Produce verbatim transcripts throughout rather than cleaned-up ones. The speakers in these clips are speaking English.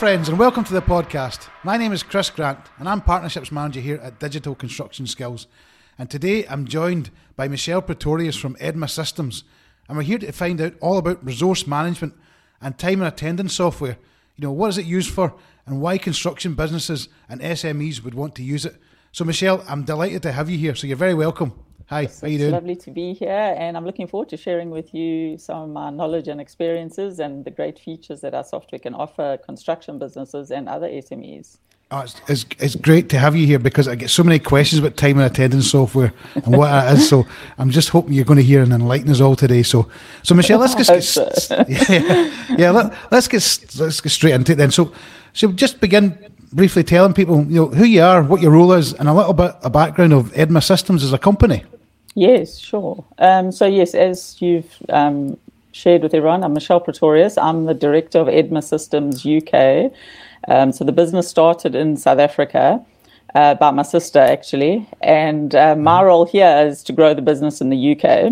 friends, and welcome to the podcast. My name is Chris Grant and I'm Partnerships Manager here at Digital Construction Skills. And today I'm joined by Michelle Pretorius from Edma Systems, and we're here to find out all about resource management and time and attendance software. You know, what is it used for and why construction businesses and S M Es would want to use it. So Michelle, I'm delighted to have you here, so you're very welcome. Hi, Yes, how you it's doing? lovely to be here, and I'm looking forward to sharing with you some of my knowledge and experiences and the great features that our software can offer construction businesses and other S M Es. Oh, it's, it's, it's great to have you here because I get so many questions about time and attendance software and what it is. So I'm just hoping you're going to hear and enlighten us all today. So, so Michelle, let's just get, so. yeah, yeah let, let's get let's get straight into it then. So, so just begin briefly telling people, you know, who you are, what your role is, and a little bit of background of Edma Systems as a company. Yes, sure. Um, so yes, as you've um, shared with everyone, I'm Michelle Pretorius. I'm the director of Edma Systems U K. Um, so the business started in South Africa uh, by my sister, actually, and uh, my role here is to grow the business in the U K.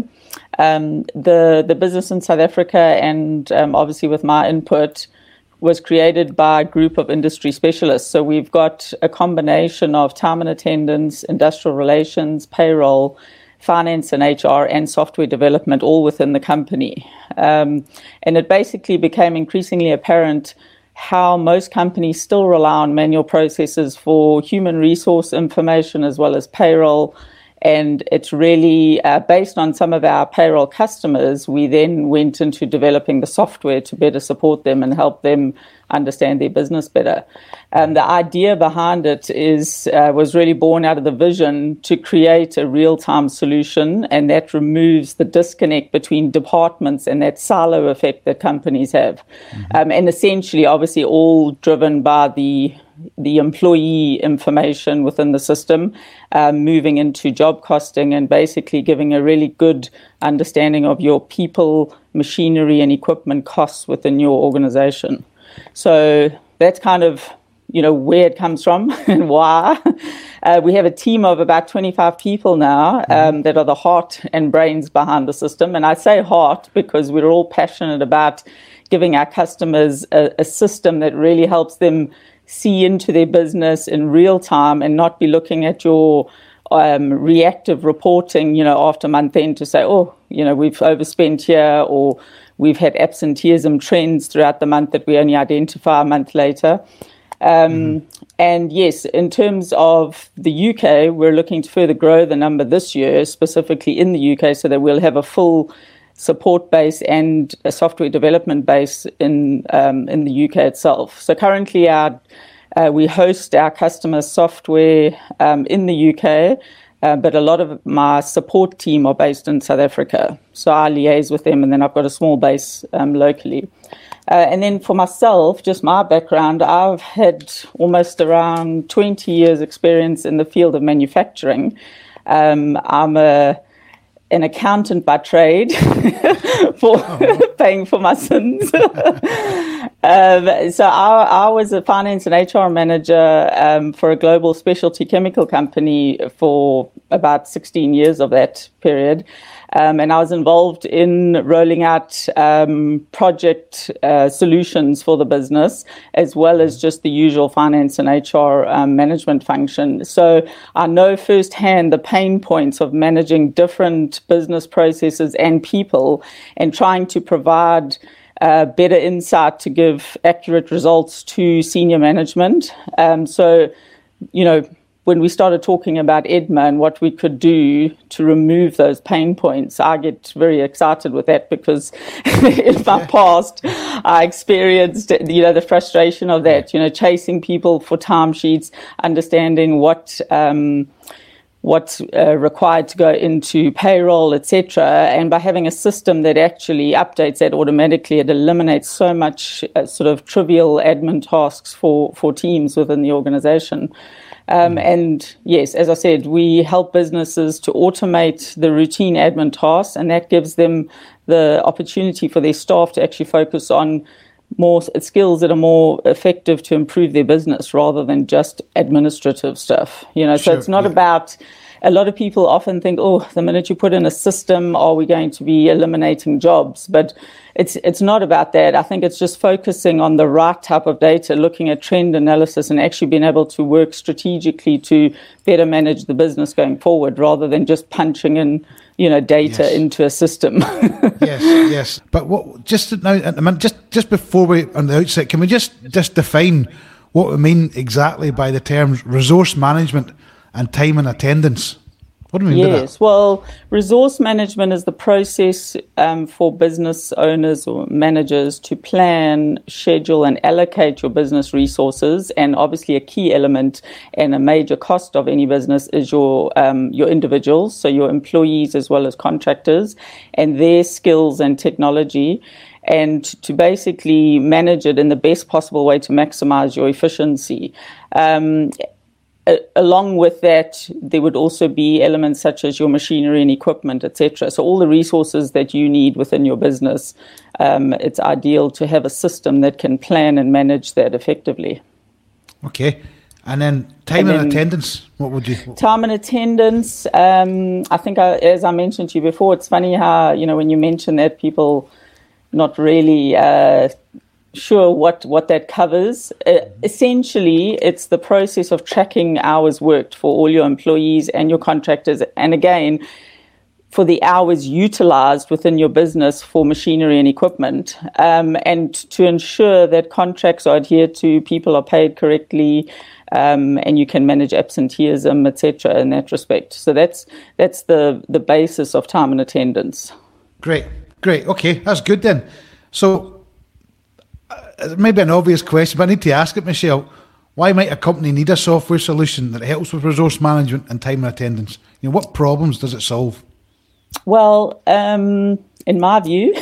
Um, the the business in South Africa, and um, obviously with my input, was created by a group of industry specialists. So we've got a combination of time and attendance, industrial relations, payroll, finance and H R, and software development, all within the company. Um, and it basically became increasingly apparent how most companies still rely on manual processes for human resource information as well as payroll. And it's really uh, based on some of our payroll customers, we then went into developing the software to better support them and help them understand their business better. Um, the idea behind it is uh, was really born out of the vision to create a real-time solution, and that removes the disconnect between departments and that silo effect that companies have. Mm-hmm. Um, and essentially, obviously, all driven by the the employee information within the system, um, moving into job costing and basically giving a really good understanding of your people, machinery and equipment costs within your organization. So that's kind of, you know, where it comes from and why. Uh, we have a team of about twenty-five people now um, that are the heart and brains behind the system. And I say heart because we're all passionate about giving our customers a, a system that really helps them see into their business in real time and not be looking at your um, reactive reporting, you know, after month end to say, oh, you know, we've overspent here, or we've had absenteeism trends throughout the month that we only identify a month later. Um, mm-hmm. And yes, in terms of the U K, we're looking to further grow the number this year, specifically in the U K, so that we'll have a full support base and a software development base in um, in the U K itself. So currently, our uh, we host our customer software um, in the U K, uh, but a lot of my support team are based in South Africa. So I liaise with them, and then I've got a small base um, locally. Uh, and then for myself, just my background, I've had almost around twenty years experience in the field of manufacturing. Um, I'm a an accountant by trade for oh. paying for my sins. um, so I, I was a finance and H R manager um, for a global specialty chemical company for about sixteen years of that period. Um, and I was involved in rolling out um, project uh, solutions for the business, as well as just the usual finance and H R um, management function. So I know firsthand the pain points of managing different business processes and people and trying to provide uh, better insight to give accurate results to senior management. Um, so, you know, when we started talking about Edma and what we could do to remove those pain points, I get very excited with that because in my yeah. past, I experienced, you know, the frustration of that, you know, chasing people for timesheets, understanding what um, what's uh, required to go into payroll, et cetera. And by having a system that actually updates that automatically, it eliminates so much uh, sort of trivial admin tasks for, for teams within the organization. Um, and yes, as I said, we help businesses to automate the routine admin tasks, and that gives them the opportunity for their staff to actually focus on more skills that are more effective to improve their business rather than just administrative stuff. You know, Sure, so it's not yeah. about a lot of people often think, oh, the minute you put in a system, are we going to be eliminating jobs? But it's it's not about that. I think it's just focusing on the right type of data, looking at trend analysis and actually being able to work strategically to better manage the business going forward rather than just punching in, you know, data yes. into a system. yes, yes. But what, just now, just just before we, on the outset, can we just, just define what we mean exactly by the terms resource management and time and attendance? What do we mean by that? Yes, well, resource management is the process um, for business owners or managers to plan, schedule, and allocate your business resources. And obviously, a key element and a major cost of any business is your um, your individuals, so your employees as well as contractors, and their skills and technology. And to basically manage it in the best possible way to maximize your efficiency. Um, a- along with that, there would also be elements such as your machinery and equipment, et cetera. So all the resources that you need within your business, um, it's ideal to have a system that can plan and manage that effectively. Okay. And then time and, and then attendance, what would you... What? Time and attendance, um, I think, I, as I mentioned to you before, it's funny how, you know, when you mention that, people... not really uh, sure what, what that covers. Uh, essentially, it's the process of tracking hours worked for all your employees and your contractors. And again, for the hours utilized within your business for machinery and equipment, um, and to ensure that contracts are adhered to, people are paid correctly, um, and you can manage absenteeism, et cetera, in that respect. So that's that's the, the basis of time and attendance. Great. Great. Okay, that's good then. So, uh, maybe an obvious question, but I need to ask it, Michelle. Why might a company need a software solution that helps with resource management and time and attendance? You know, what problems does it solve? Well, um, in my view,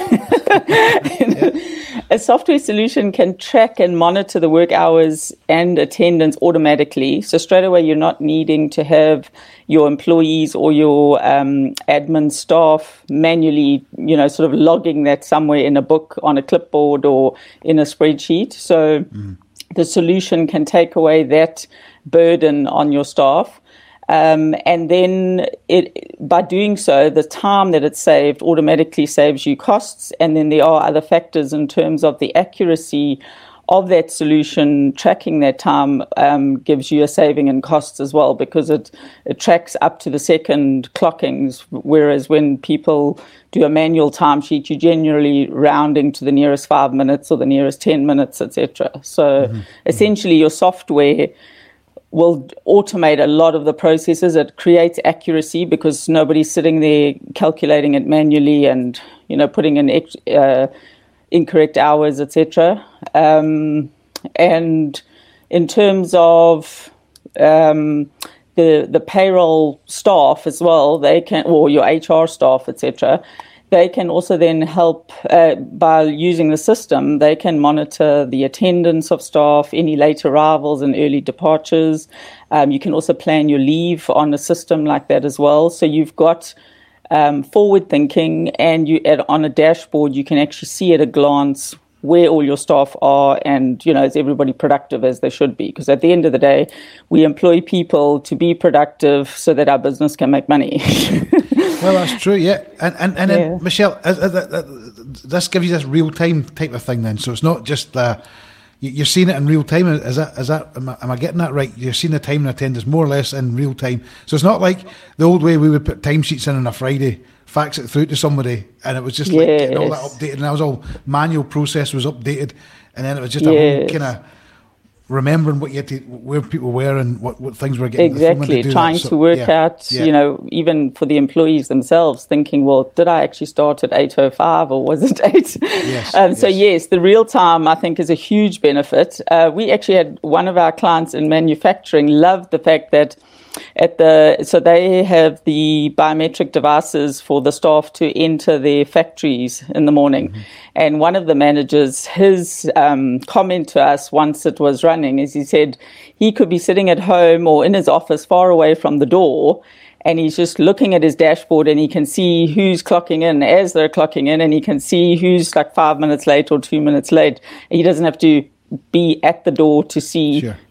yeah. a software solution can track and monitor the work hours and attendance automatically. So straight away, you're not needing to have your employees or your um, admin staff manually, you know, sort of logging that somewhere in a book, on a clipboard, or in a spreadsheet. So mm. the solution can take away that burden on your staff. Um, and then it, by doing so, the time that it's saved automatically saves you costs. And then there are other factors in terms of the accuracy of that solution. Tracking that time um, gives you a saving in costs as well, because it, it tracks up to the second clockings, whereas when people do a manual timesheet, you're generally rounding to the nearest five minutes or the nearest ten minutes, et cetera. So mm-hmm. essentially your software will automate a lot of the processes. It creates accuracy because nobody's sitting there calculating it manually and, you know, putting in uh, incorrect hours, et cetera. Um, and in terms of um, the the payroll staff as well, they can, or your H R staff, et cetera, they can also then help uh, by using the system. They can monitor the attendance of staff, any late arrivals and early departures. Um, you can also plan your leave on a system like that as well. So you've got um, forward thinking, and you at, on a dashboard, you can actually see at a glance where all your staff are, and, you know, is everybody productive as they should be? Because at the end of the day, we employ people to be productive so that our business can make money. Well, that's true, yeah. And and, and yeah. then, Michelle, uh, uh, uh, this gives you this real-time type of thing then. So it's not just, uh, you, you're seeing it in real time. Is that, is that am I, am I getting that right? You're seeing the time and attendance more or less in real time. So it's not like the old way we would put timesheets in on a Friday, fax it through to somebody, and it was just like yes. getting all that updated, and that was all manual process was updated, and then it was just a yes. whole kind of remembering what you had to, where people were and what, what things were getting. Exactly, to trying that. So, to work yeah, out, yeah. you know, even for the employees themselves, thinking, well, did I actually start at eight oh five or was it eight? Yes, um, so, yes. yes, the real time, I think, is a huge benefit. Uh, we actually had one of our clients in manufacturing loved the fact that at the so they have the biometric devices for the staff to enter their factories in the morning. Mm-hmm. And one of the managers, his um, comment to us once it was running is he said he could be sitting at home or in his office far away from the door, and he's just looking at his dashboard and he can see who's clocking in as they're clocking in, and he can see who's like five minutes late or two minutes late. And he doesn't have to be at the door to see sure.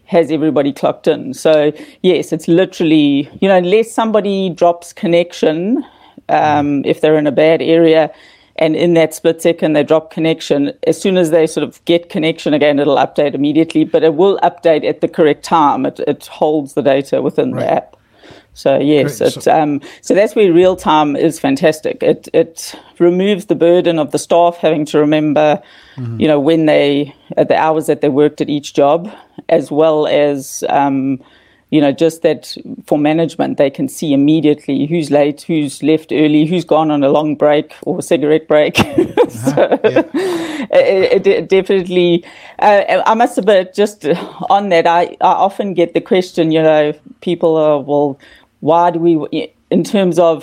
has everybody clocked in? So yes, it's literally, you know, unless somebody drops connection, um, if they're in a bad area, and in that split second they drop connection, as soon as they sort of get connection again, it'll update immediately, but it will update at the correct time. It, it holds the data within right. the app. So yes, it, so, um, so that's where real time is fantastic. It it removes the burden of the staff having to remember, mm-hmm. you know, when they at the hours that they worked at each job, as well as um, you know, just that for management they can see immediately who's late, who's left early, who's gone on a long break or a cigarette break. so uh-huh. yeah. it, it definitely. Uh, I must admit, just on that, I, I often get the question, you know, people are well. Why do we, in terms of,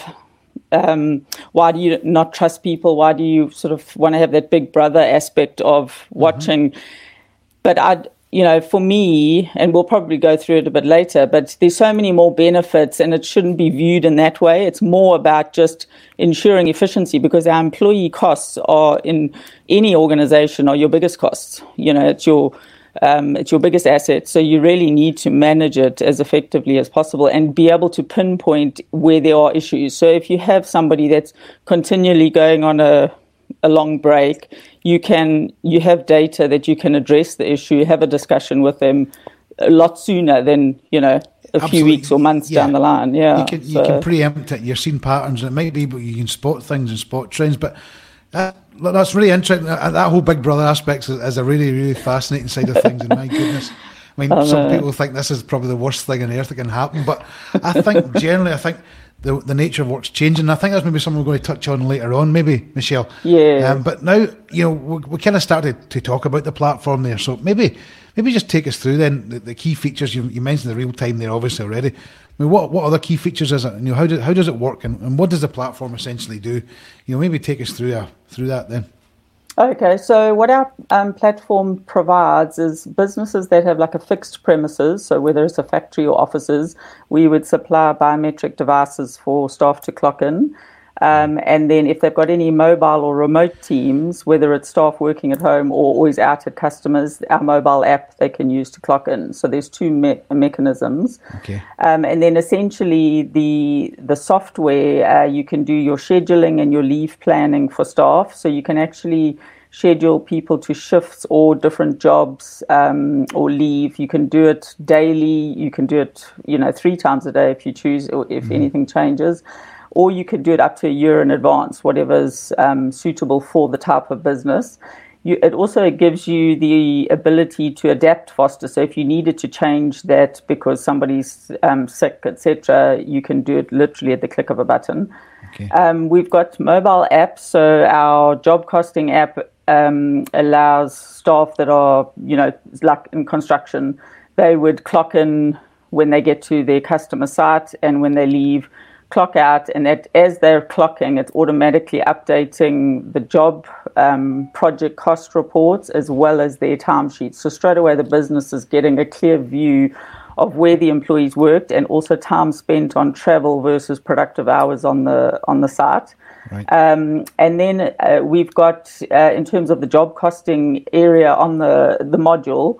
um, why do you not trust people? Why do you sort of want to have that big brother aspect of watching? Mm-hmm. But I, you know, for me, and we'll probably go through it a bit later, but there's so many more benefits and it shouldn't be viewed in that way. It's more about just ensuring efficiency, because our employee costs are in any organization are your biggest costs. You know, it's your, Um, it's your biggest asset, so you really need to manage it as effectively as possible and be able to pinpoint where there are issues. So if you have somebody that's continually going on a, a long break, you can you have data that you can address the issue, have a discussion with them a lot sooner than, you know, a Absolutely. few weeks or months yeah. down the line. Yeah, you can, so. you can preempt it. You're seeing patterns. It might be, but you can spot things and spot trends, but. Uh, that's really interesting. That whole Big Brother aspect is, is a really, really fascinating side of things. And my goodness, I mean, oh, some no. people think this is probably the worst thing on earth that can happen. But I think generally, I think the the nature of work's changing. I think that's maybe something we're going to touch on later on, maybe, Michelle. Yeah. Um, but now, you know, we, we kind of started to talk about the platform there. So maybe, maybe just take us through then the, the key features. You, you mentioned the real time there, obviously already. I mean, what what other key features is it? You know, how do, how does it work, and, and what does the platform essentially do? You know, maybe take us through uh, through that then. Okay, so what our um, platform provides is businesses that have like a fixed premises, so whether it's a factory or offices, we would supply biometric devices for staff to clock in. Um, and then if they've got any mobile or remote teams, whether it's staff working at home or always out at customers, our mobile app they can use to clock in. So there's two me- mechanisms. Okay. Um, and then essentially the the software, uh, you can do your scheduling and your leave planning for staff. So you can actually schedule people to shifts or different jobs um, or leave. You can do it daily. You can do it, you know, three times a day if you choose, or if mm-hmm. anything changes. Or you could do it up to a year in advance, whatever's um, suitable for the type of business. You, it also gives you the ability to adapt faster. So if you needed to change that because somebody's um, sick, et cetera, you can do it literally at the click of a button. Okay. Um, we've got mobile apps. So our job costing app um, allows staff that are, you know, like in construction, they would clock in when they get to their customer site and when they leave, clock out, and that as they're clocking, it's automatically updating the job um, project cost reports as well as their timesheets. So straight away, the business is getting a clear view of where the employees worked and also time spent on travel versus productive hours on the on the site. Right. Um, and then uh, we've got, uh, in terms of the job costing area on the, the module,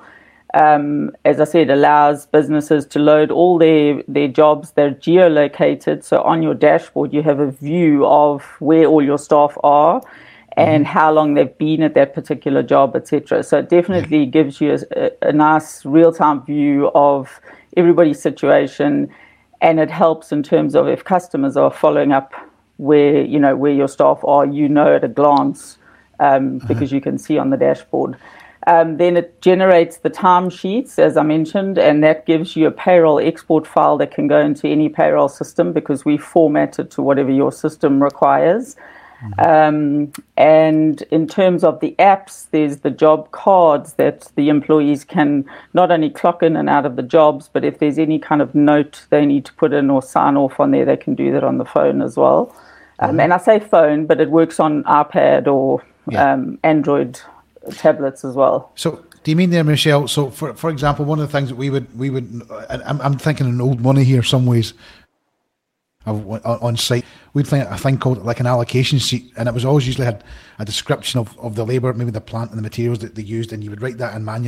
Um, as I said, allows businesses to load all their, their jobs. They're geolocated. So on your dashboard, you have a view of where all your staff are and mm-hmm. how long they've been at that particular job, et cetera. So it definitely yeah. gives you a, a nice real-time view of everybody's situation, and it helps in terms of if customers are following up where, you know, where your staff are, you know at a glance um, uh-huh. because you can see on the dashboard. Um, then it generates the timesheets, as I mentioned, and that gives you a payroll export file that can go into any payroll system because we format it to whatever your system requires. Mm-hmm. Um, and in terms of the apps, there's the job cards that the employees can not only clock in and out of the jobs, but if there's any kind of note they need to put in or sign off on there, they can do that on the phone as well. Um, mm-hmm. And I say phone, but it works on iPad or yeah. um, Android tablets as well. So do you mean there, Michelle, so for for example, one of the things that we would we would I'm, I'm thinking in old money here some ways on, on site, we'd think a thing called like an allocation sheet, and it was always usually had a description of, of the labour, maybe the plant and the materials that they used, and you would write that in manually.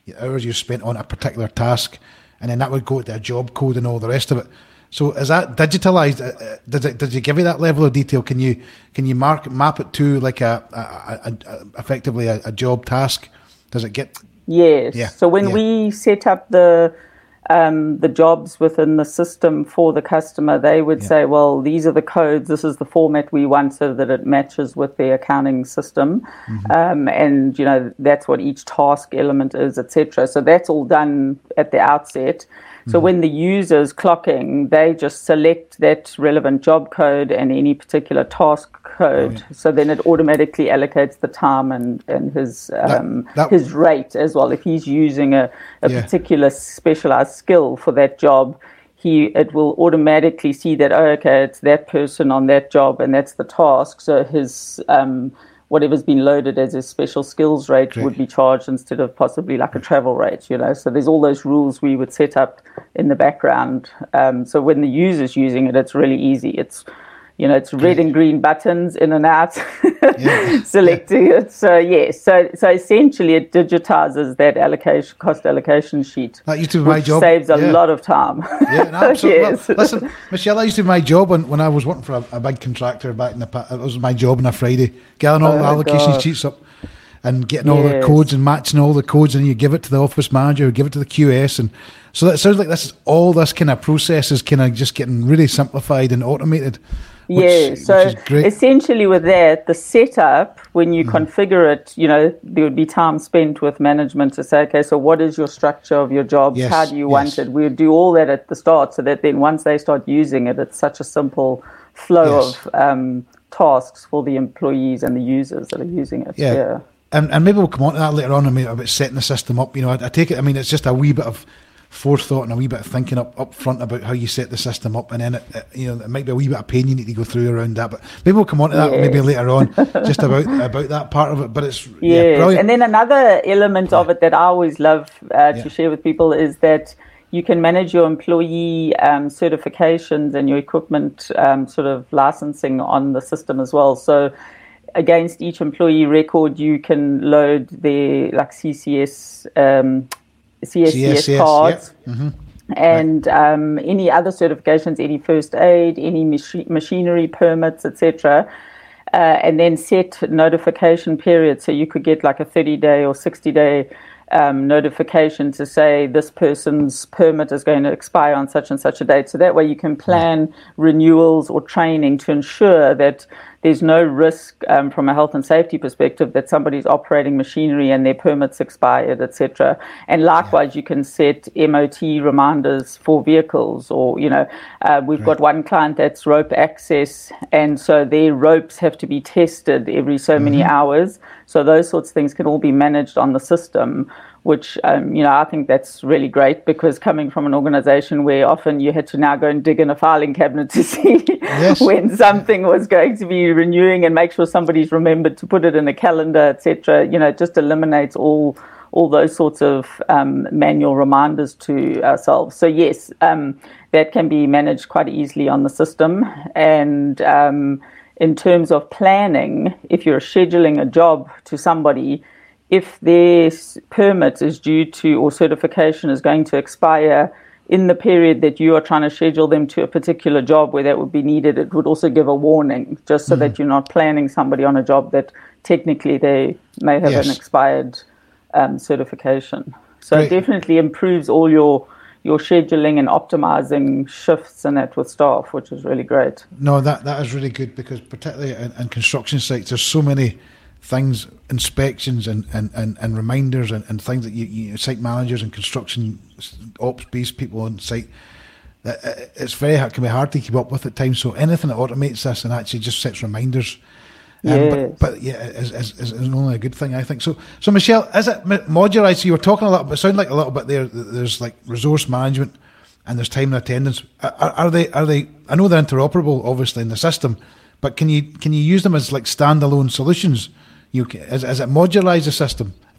hours you spent on a particular task, and then that would go to a job code and all the rest of it. So is that digitalised? Uh, does it, does it give you that level of detail? Can you can you mark map it to like a, a, a, a effectively a, a job task? Does it get? Yes. Yeah. So when yeah. we set up the um, the jobs within the system for the customer, they would yeah. say, well, these are the codes. This is the format we want so that it matches with the accounting system. Mm-hmm. Um, and, you know, that's what each task element is, et cetera. So that's all done at the outset. So mm-hmm. when the user's clocking, they just select that relevant job code and any particular task code. Oh, yeah. So then it automatically allocates the time and, and his um, that, that, his rate as well. If he's using a, a yeah. particular specialized skill for that job, he it will automatically see that, oh, okay, it's that person on that job and that's the task. So his um, whatever's been loaded as a special skills rate Great. would be charged instead of possibly like a travel rate, you know. So there's all those rules we would set up in the background. Um, so when the user's using it, it's really easy. It's, you know, it's red and green buttons in and out, yeah. selecting yeah. it. So, yes, so so essentially it digitizes that allocation, cost allocation sheet. That used to be my job. Saves a yeah. lot of time. Yeah, no, absolutely. yes. Well, listen, Michelle, that used to be my job when, when I was working for a, a big contractor back in the past. It was my job on a Friday, getting all oh, the allocation God. sheets up and getting all yes. the codes and matching all the codes, and you give it to the office manager, or give it to the Q S, and so that sounds like this is all this kind of process is kind of just getting really simplified and automated. Which, yeah, so essentially with that, the setup, when you mm-hmm. configure it, you know, there would be time spent with management to say, okay, so what is your structure of your job? Yes, How do you yes. want it? We would do all that at the start so that then once they start using it, it's such a simple flow yes. of um, tasks for the employees and the users that are using it. Yeah. yeah. And, and maybe we'll come on to that later on, I mean, about setting the system up. You know, I, I take it, I mean, it's just a wee bit of forethought and a wee bit of thinking up, up front about how you set the system up, and then it, it, you know, it might be a wee bit of pain you need to go through around that, but maybe we'll come on to that yes. maybe later on, just about about that part of it. But it's yes. yeah, brilliant. And then another element yeah. of it that I always love uh, to yeah. share with people is that you can manage your employee um, certifications and your equipment um, sort of licensing on the system as well. So against each employee record, you can load their like C C S um, C S C S, C S C S cards, yeah. mm-hmm. and right. um, any other certifications, any first aid, any machi- machinery permits, et cetera. Uh, and then set notification periods. So you could get like a thirty-day or sixty-day um, notification to say this person's permit is going to expire on such and such a date. So that way you can plan yeah. renewals or training to ensure that there's no risk um, from a health and safety perspective that somebody's operating machinery and their permit's expired, et cetera. And likewise, yeah. you can set M O T reminders for vehicles, or, you know, uh, we've right. got one client that's rope access, and so their ropes have to be tested every so mm-hmm. many hours. So those sorts of things can all be managed on the system, which, um, you know, I think that's really great, because coming from an organization where often you had to now go and dig in a filing cabinet to see yes. when something was going to be renewing and make sure somebody's remembered to put it in a calendar, et cetera, you know, it just eliminates all all those sorts of um, manual reminders to ourselves. So yes, um, that can be managed quite easily on the system. And um, in terms of planning, if you're scheduling a job to somebody, if their permit is due to, or certification is going to expire in the period that you are trying to schedule them to a particular job where that would be needed, it would also give a warning, just so mm-hmm. that you're not planning somebody on a job that technically they may have yes. an expired um, certification. So Great. It definitely improves all your your scheduling and optimizing shifts and that with staff, which is really great. No, that that is really good, because particularly in, in construction sites, there's so many things, inspections and, and, and, and reminders and, and things that you, you site managers and construction ops based people on site, that it's very hard, can be hard to keep up with at times. So anything that automates this and actually just sets reminders, um, yes. but, but yeah, is, is, is only a good thing, I think. So, so Michelle, is it modularised? So you were talking a little bit, it sounded like a little bit there. There's like resource management and there's time and attendance. Are, are they? Are they? I know they're interoperable, obviously, in the system, but can you can you use them as like standalone solutions? You can, is, is it modularised the system?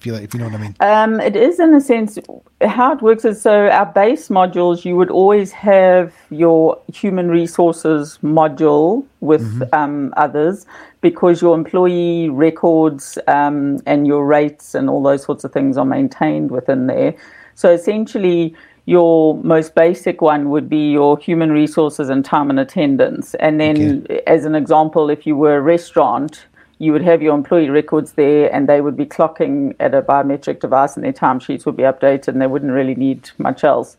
If you, if you know what I mean. Um, it is, in a sense, how it works is, so our base modules, you would always have your human resources module with mm-hmm. um, others, because your employee records um, and your rates and all those sorts of things are maintained within there. So essentially, your most basic one would be your human resources and time and attendance. And then, okay. as an example, if you were a restaurant, you would have your employee records there, and they would be clocking at a biometric device, and their timesheets would be updated, and they wouldn't really need much else.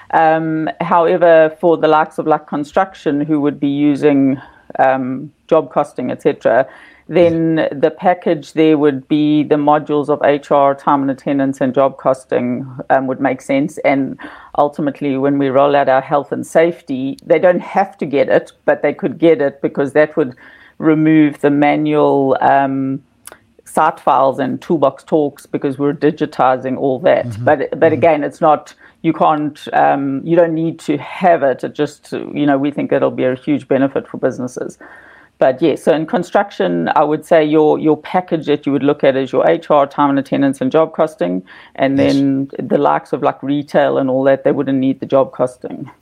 Um, however, for the likes of like construction, who would be using um, job costing, et cetera, then the package there would be the modules of H R, time and attendance, and job costing um, would make sense. And ultimately, when we roll out our health and safety, they don't have to get it, but they could get it, because that would remove the manual um, site files and toolbox talks, because we're digitizing all that. Mm-hmm. But but mm-hmm. again, it's not, you can't, um, you don't need to have it. It just, you know, we think it'll be a huge benefit for businesses. But yeah, so in construction, I would say your your package that you would look at is your H R, time and attendance, and job costing. And yes. then the likes of like retail and all that, they wouldn't need the job costing.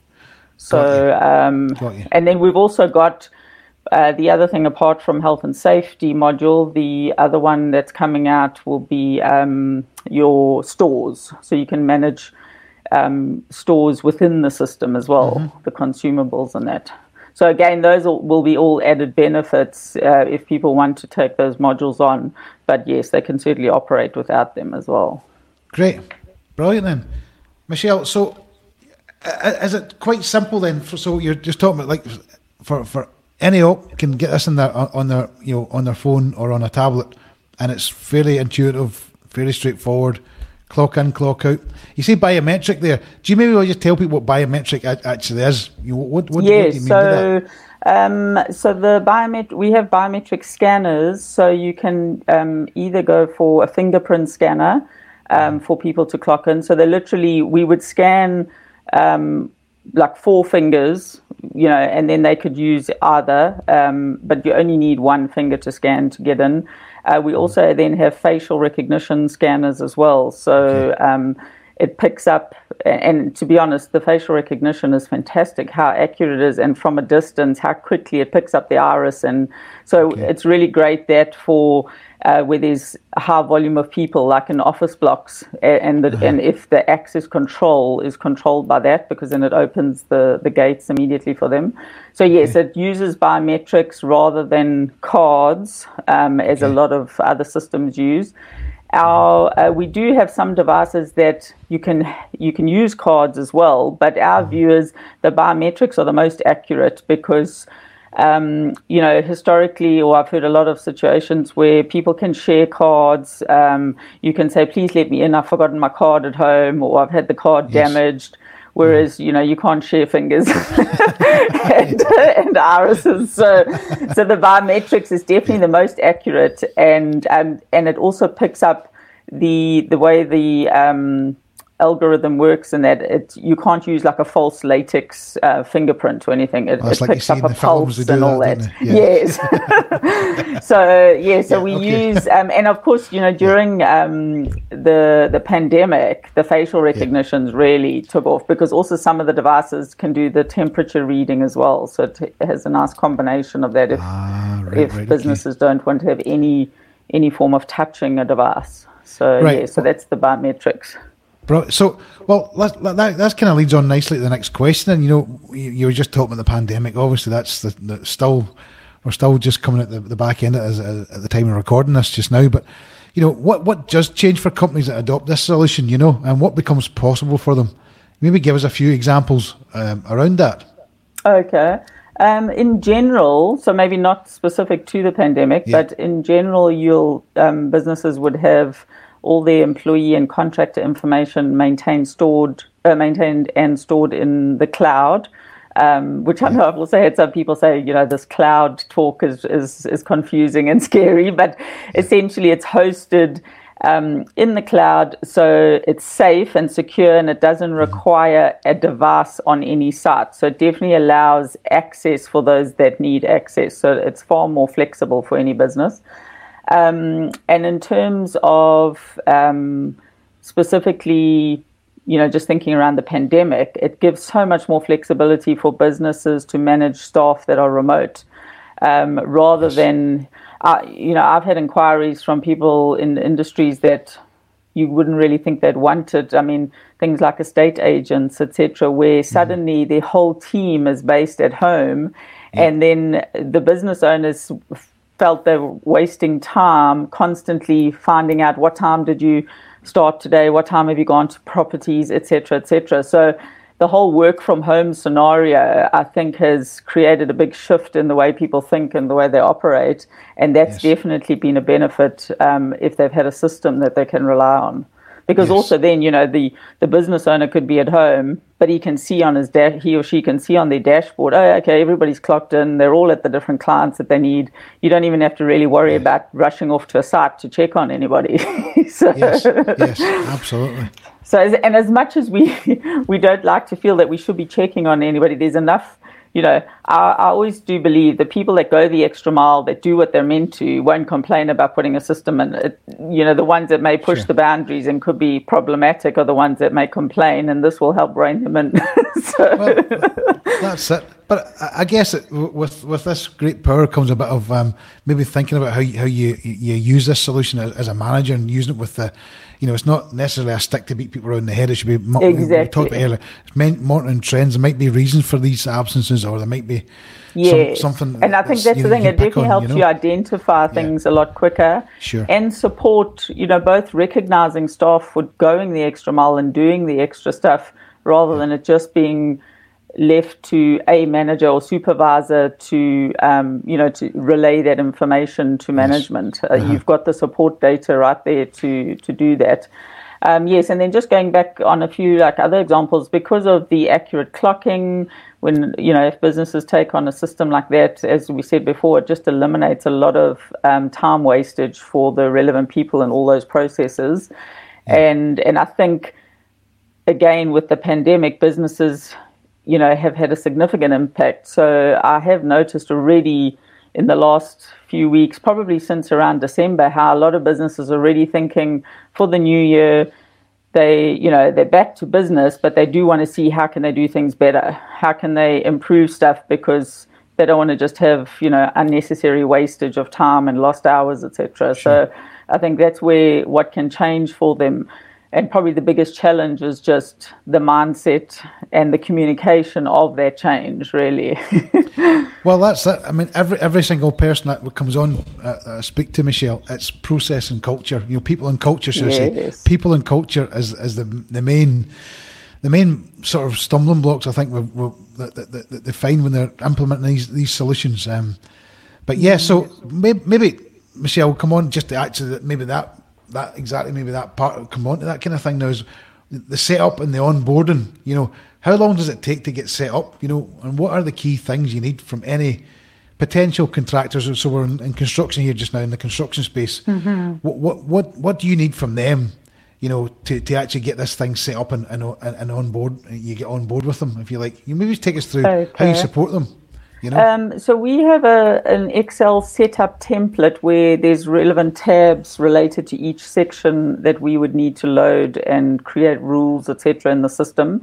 So, um, and then we've also got uh, the other thing, apart from health and safety module, the other one that's coming out will be um, your stores. So you can manage um, stores within the system as well, mm-hmm. the consumables and that. So again, those will be all added benefits uh, if people want to take those modules on. But yes, they can certainly operate without them as well. Great. Brilliant then. Michelle, so uh, is it quite simple then? For, so you're just talking about like for, for any op can get this in their, on their, you know, on their phone or on a tablet, and it's fairly intuitive, fairly straightforward. Clock in, clock out. You say biometric there. Do you maybe want to just tell people what biometric actually is? You, what, what, yes, what do you mean so, by that? Um, so the biomet- we have biometric scanners, so you can um, either go for a fingerprint scanner um, for people to clock in. So they literally, we would scan um, like four fingers, you know, and then they could use either, um, but you only need one finger to scan to get in. Uh, we also then have facial recognition scanners as well. So okay. um, it picks up, and to be honest, the facial recognition is fantastic, how accurate it is, and from a distance, how quickly it picks up the iris. And so okay. it's really great that for uh, where there's a high volume of people, like in office blocks, and the, uh-huh. and if the access control is controlled by that, because then it opens the, the gates immediately for them. So yes, okay. it uses biometrics rather than cards, um, as okay. a lot of other systems use. Our uh, we do have some devices that you can you can use cards as well, but our view is the biometrics are the most accurate, because um, you know, historically, or I've heard a lot of situations where people can share cards. Um, you can say, "Please let me in. I've forgotten my card at home," or "I've had the card yes. damaged." Whereas, you know, you can't share fingers and, and irises. So, so the biometrics is definitely the most accurate, and um, and it also picks up the the way the um, algorithm works, in that it you can't use like a false latex uh, fingerprint or anything. It, oh, it like picks up a pulse and that, all that. Yeah. Yes. so yeah, so yeah, we okay. use um, and of course, you know, during um, the the pandemic, the facial recognitions yeah. really took off, because also some of the devices can do the temperature reading as well. So it has a nice combination of that if ah, right, if right, businesses okay. don't want to have any any form of touching a device. So right. yeah, so that's the biometrics. So, well, that, that, that kind of leads on nicely to the next question. And, you know, you, you were just talking about the pandemic. Obviously, that's the, the still, we're still just coming at the, the back end as, as, at the time of recording this just now. But, you know, what, what does change for companies that adopt this solution, you know, and what becomes possible for them? Maybe give us a few examples um, around that. Okay. Um, in general, so maybe not specific to the pandemic, yeah. but in general, you'll um, businesses would have all their employee and contractor information maintained, stored, uh, maintained and stored in the cloud, um, which I know I've also had some people say, you know, this cloud talk is is, is confusing and scary, but essentially it's hosted um, in the cloud, so it's safe and secure, and it doesn't require a device on any site. So it definitely allows access for those that need access. So it's far more flexible for any business. Um, and in terms of um, specifically, you know, just thinking around the pandemic, it gives so much more flexibility for businesses to manage staff that are remote, um, rather yes. than, uh, you know, I've had inquiries from people in industries that you wouldn't really think they'd want it. I mean, things like estate agents, et cetera, where suddenly mm-hmm. their whole team is based at home, yeah. and then the business owners felt they were wasting time constantly finding out what time did you start today, what time have you gone to properties, et cetera, et cetera. So the whole work from home scenario, I think, has created a big shift in the way people think and the way they operate. And that's yes. definitely been a benefit um, if they've had a system that they can rely on. Because yes. also then, you know, the, the business owner could be at home, but he can see on his da- he or she can see on their dashboard, oh, okay, everybody's clocked in. They're all at the different clients that they need. You don't even have to really worry yes. about rushing off to a site to check on anybody. so, yes, yes, absolutely. So, as, and as much as we we don't like to feel that we should be checking on anybody, there's enough, you know, I, I always do believe that people that go the extra mile, that do what they're meant to, won't complain about putting a system in. It, you know, the ones that may push sure. the boundaries and could be problematic are the ones that may complain, and this will help rein them in. so. Well, that's it. But I guess it, with with this great power comes a bit of um, maybe thinking about how you, how you you use this solution as a manager and using it with the, you know, it's not necessarily a stick to beat people around the head. It should be mo- exactly. we talked about earlier. It's monitoring trends. There might be reasons for these absences, or there might be yes. some, something. And I think that's, that's the thing. It definitely on, helps you, know? you identify things yeah. a lot quicker. Sure. And support, you know, both recognizing staff for going the extra mile and doing the extra stuff, rather yeah. than it just being left to a manager or supervisor to, um, you know, to relay that information to management. Yes. Uh, uh-huh. You've got the support data right there to to do that. Um, yes, and then just going back on a few like other examples, because of the accurate clocking, when, you know, if businesses take on a system like that, as we said before, it just eliminates a lot of um, time wastage for the relevant people in all those processes. Yeah. And and I think, again, with the pandemic, businesses, you know, have had a significant impact. So I have noticed already in the last few weeks, probably since around December, how a lot of businesses are already thinking for the new year, they, you know, they're back to business, but they do want to see how can they do things better? How can they improve stuff? Because they don't want to just have, you know, unnecessary wastage of time and lost hours, et cetera. Sure. So I think that's where what can change for them. And probably the biggest challenge is just the mindset and the communication of that change, really. Well, that's it. I mean, every every single person that comes on, uh, uh, speak to Michelle, it's process and culture. You know, people and culture, should yes. I say. People and culture is, is the the main the main sort of stumbling blocks, I think, we're, we're, that, that, that they find when they're implementing these, these solutions. Um, but yeah, so maybe, maybe, Michelle, come on, just to actually, maybe that, that exactly maybe that part come on to that kind of thing now is the setup and the onboarding. You know, how long does it take to get set up, you know, and what are the key things you need from any potential contractors? So we're in, in construction here just now, in the construction space. Mm-hmm. what what what what do you need from them, you know, to, to actually get this thing set up and, and and on board? You get on board with them, if you like. You maybe take us through okay. how you support them. You know? Um, so we have a an Excel setup template where there's relevant tabs related to each section that we would need to load and create rules, et cetera, in the system.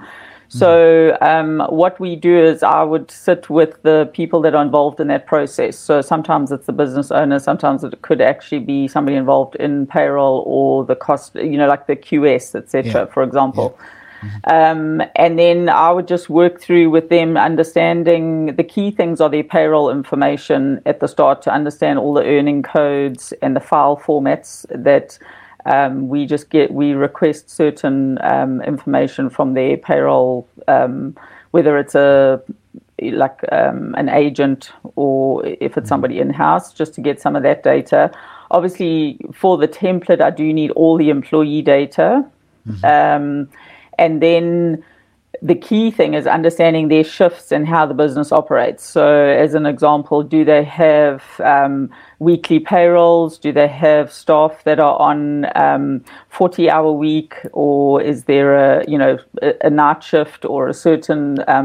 So um, what we do is I would sit with the people that are involved in that process. So sometimes it's the business owner, sometimes it could actually be somebody involved in payroll or the cost, you know, like the Q S, et cetera, yeah. for example. Yeah. Um, and then I would just work through with them, understanding the key things are their payroll information at the start, to understand all the earning codes and the file formats that um, we just get. We request certain um, information from their payroll, um, whether it's a like um, an agent or if it's somebody in-house, just to get some of that data. Obviously, for the template, I do need all the employee data. Mm-hmm. Um, And then the key thing is understanding their shifts and how the business operates. So as an example, do they have um, weekly payrolls? Do they have staff that are on um, forty-hour week? Or is there a, you know, a, a night shift or a certain um,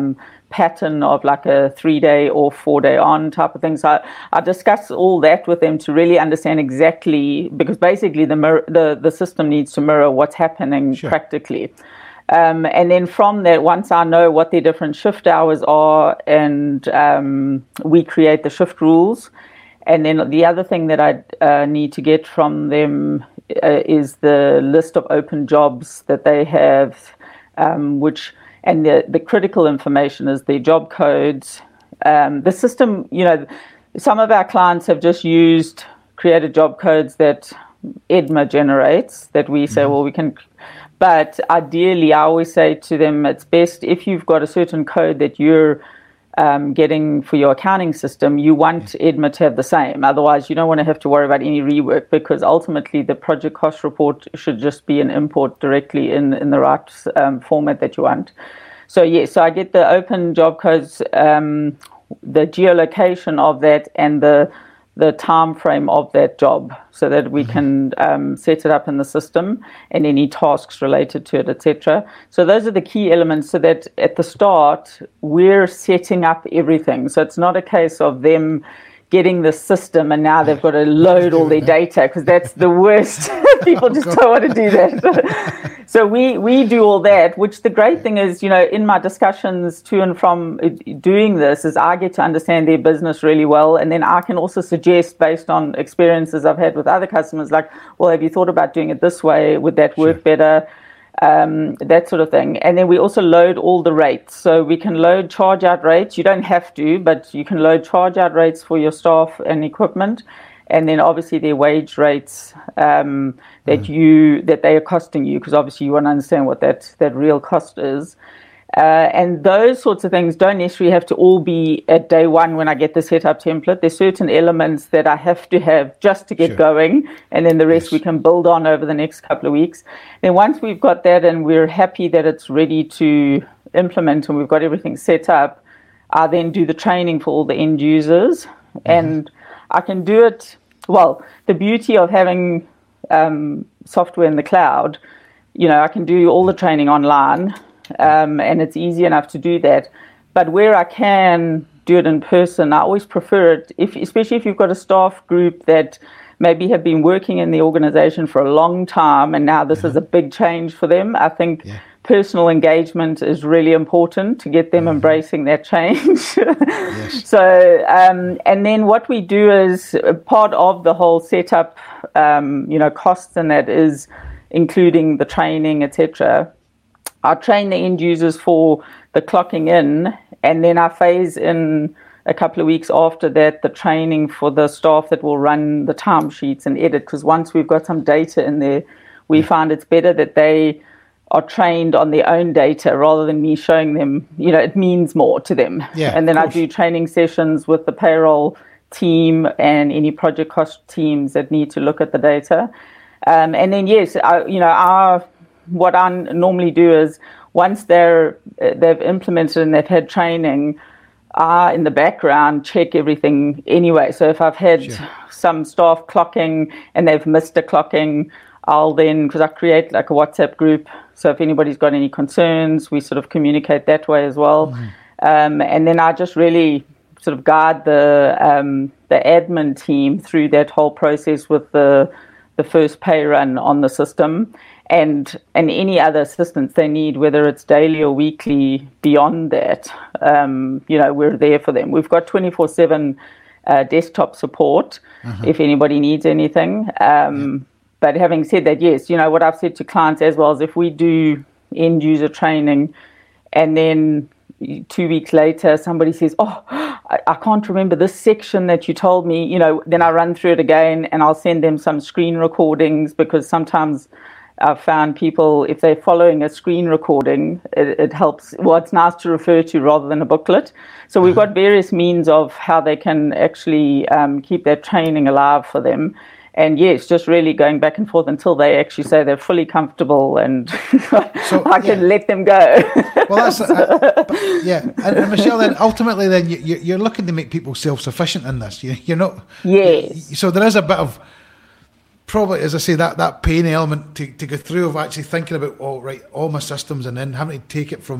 pattern of like a three day or four day on type of thing. So I, I discuss all that with them to really understand exactly, because basically the mirror, the, the system needs to mirror what's happening sure. practically. Um, and then from that, once I know what their different shift hours are, and um, we create the shift rules. And then the other thing that I uh, need to get from them uh, is the list of open jobs that they have, um, which, and the, the critical information is their job codes. Um, the system, you know, some of our clients have just used created job codes that Edma generates, that we say, mm-hmm. well, we can, but ideally, I always say to them, it's best if you've got a certain code that you're Um, getting for your accounting system, you want Edma to have the same. Otherwise, you don't want to have to worry about any rework, because ultimately the project cost report should just be an import directly in, in the right um, format that you want. So, yes, yeah, so I get the open job codes, um, the geolocation of that, and the the time frame of that job, so that we can um, set it up in the system and any tasks related to it, et cetera. So those are the key elements, so that at the start we're setting up everything. So it's not a case of them getting the system and now they've got to load all their data, because that's the worst. People just don't want to do that. So we, we do all that, which the great thing is, you know, in my discussions to and from doing this, is I get to understand their business really well. And then I can also suggest, based on experiences I've had with other customers, like, well, have you thought about doing it this way? Would that work sure. better? Um, that sort of thing. And then we also load all the rates. So we can load charge out rates. You don't have to, but you can load charge out rates for your staff and equipment. And then obviously their wage rates um, that mm. you that they are costing you, because obviously you want to understand what that, that real cost is. Uh, and those sorts of things don't necessarily have to all be at day one when I get the setup template. There's certain elements that I have to have just to get sure. going, and then the rest yes. we can build on over the next couple of weeks. Then once we've got that and we're happy that it's ready to implement and we've got everything set up, I then do the training for all the end users. Mm-hmm. And I can do it, well, the beauty of having um, software in the cloud, you know, I can do all the training online. Um, and it's easy enough to do that. But where I can do it in person, I always prefer it, if, especially if you've got a staff group that maybe have been working in the organization for a long time and now this yeah. is a big change for them. I think yeah. personal engagement is really important to get them mm-hmm. embracing that change. yes. So, um, and then what we do is part of the whole setup, um, you know, costs, and that is including the training, et cetera. I train the end users for the clocking in, and then I phase in a couple of weeks after that the training for the staff that will run the timesheets and edit, because once we've got some data in there, we find it's better that they are trained on their own data rather than me showing them, you know, it means more to them. Yeah, and then I do training sessions with the payroll team and any project cost teams that need to look at the data. Um, and then, yes, I, you know, our... what I normally do is once they're they've implemented and they've had training, I in the background check everything anyway. So if I've had sure. some staff clocking and they've missed a clocking, I'll then, because I create like a WhatsApp group, so if anybody's got any concerns, we sort of communicate that way as well. Mm-hmm. Um, and then I just really sort of guide the um, the admin team through that whole process with the the first pay run on the system. And and any other assistance they need, whether it's daily or weekly, beyond that, um, you know, we're there for them. We've got twenty-four seven uh, desktop support uh-huh. if anybody needs anything. Um, yeah. But having said that, yes, you know, what I've said to clients as well is if we do end user training and then two weeks later somebody says, oh, I, I can't remember this section that you told me, you know, then I run through it again and I'll send them some screen recordings, because sometimes I've found people, if they're following a screen recording, it, it helps. Well, it's nice to refer to rather than a booklet. So we've got various means of how they can actually um, keep that training alive for them. And yes, just really going back and forth until they actually say they're fully comfortable and so, I can yeah. let them go. Well, that's, uh, yeah. And, and Michelle, then ultimately then you, you're looking to make people self-sufficient in this. You, you're not... Yes. So there is a bit of... Probably, as I say, that, that pain element to, to go through of actually thinking about, oh, right, all my systems, and then having to take it from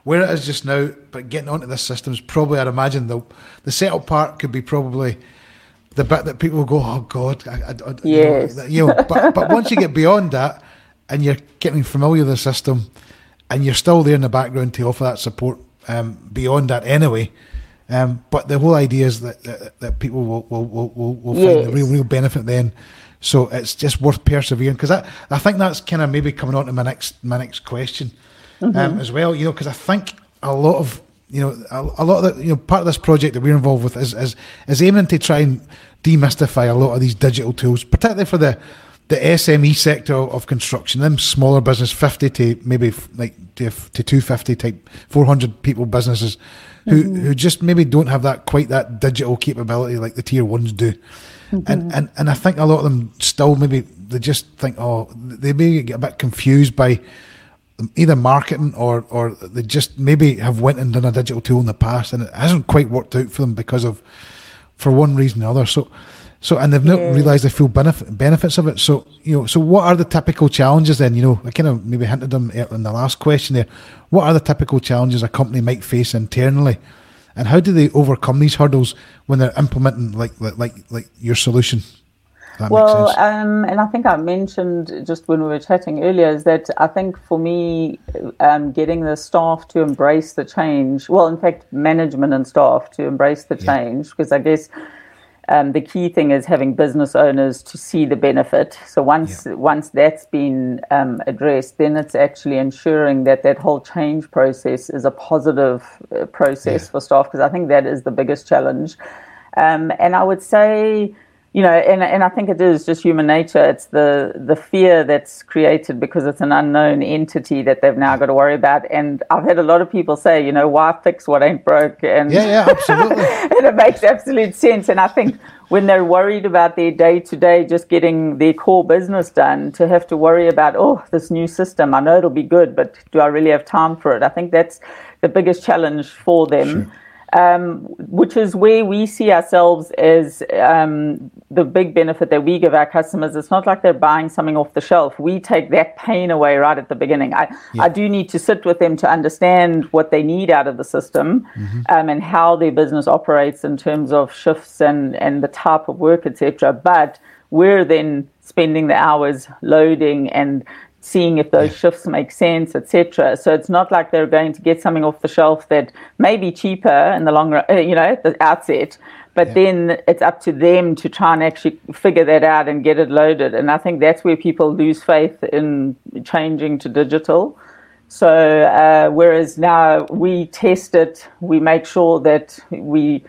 where it is just now, but getting onto this system is probably, I'd imagine, the the setup part could be probably the bit that people go, oh God, I, I, I, yes. you know, you know but, but once you get beyond that and you're getting familiar with the system and you're still there in the background to offer that support um, beyond that anyway, um, but the whole idea is that, that, that people will, will, will, will find yes. the real, real benefit then. So it's just worth persevering, because I, I think that's kind of maybe coming on to my next my next question mm-hmm. um, as well, you know, because I think a lot of You know, a, a lot of the, you know, part of this project that we're involved with is, is is aiming to try and demystify a lot of these digital tools, particularly for the, the S M E sector of construction, them smaller business, fifty to maybe like to, to two hundred fifty type, four hundred people businesses, who, mm-hmm. who just maybe don't have that quite that digital capability like the tier ones do, mm-hmm. and and and I think a lot of them still maybe they just think, oh, they may get a bit confused by either marketing or or they just maybe have went and done a digital tool in the past and it hasn't quite worked out for them because of, for one reason or other. So, so and they've not yeah. realised the full benefit, benefits of it. So, you know, so what are the typical challenges then? You know, I kind of maybe hinted them in the last question there. What are the typical challenges a company might face internally, and how do they overcome these hurdles when they're implementing like like like, like your solution? That well, um, and I think I mentioned just when we were chatting earlier is that I think for me, um, getting the staff to embrace the change, well, in fact, management and staff to embrace the yeah. change, because I guess um, the key thing is having business owners to see the benefit. So once yeah. once that's been um, addressed, then it's actually ensuring that that whole change process is a positive uh, process yeah. for staff, because I think that is the biggest challenge. Um, and I would say, you know, and and I think it is just human nature. It's the the fear that's created because it's an unknown entity that they've now got to worry about. And I've had a lot of people say, you know, why fix what ain't broke? And yeah, yeah, absolutely. And it makes absolute sense. And I think when they're worried about their day to day, just getting their core business done, to have to worry about, oh, this new system, I know it'll be good, but do I really have time for it? I think that's the biggest challenge for them. Sure. Um, which is where we see ourselves as um, the big benefit that we give our customers. It's not like they're buying something off the shelf. We take that pain away right at the beginning. I, yeah. I do need to sit with them to understand what they need out of the system mm-hmm. um, and how their business operates in terms of shifts and, and the type of work, et cetera. But we're then spending the hours loading and seeing if those shifts make sense, et cetera. So it's not like they're going to get something off the shelf that may be cheaper in the long run, you know, at the outset, but yeah. then it's up to them to try and actually figure that out and get it loaded. And I think that's where people lose faith in changing to digital. So uh, whereas now we test it, we make sure that we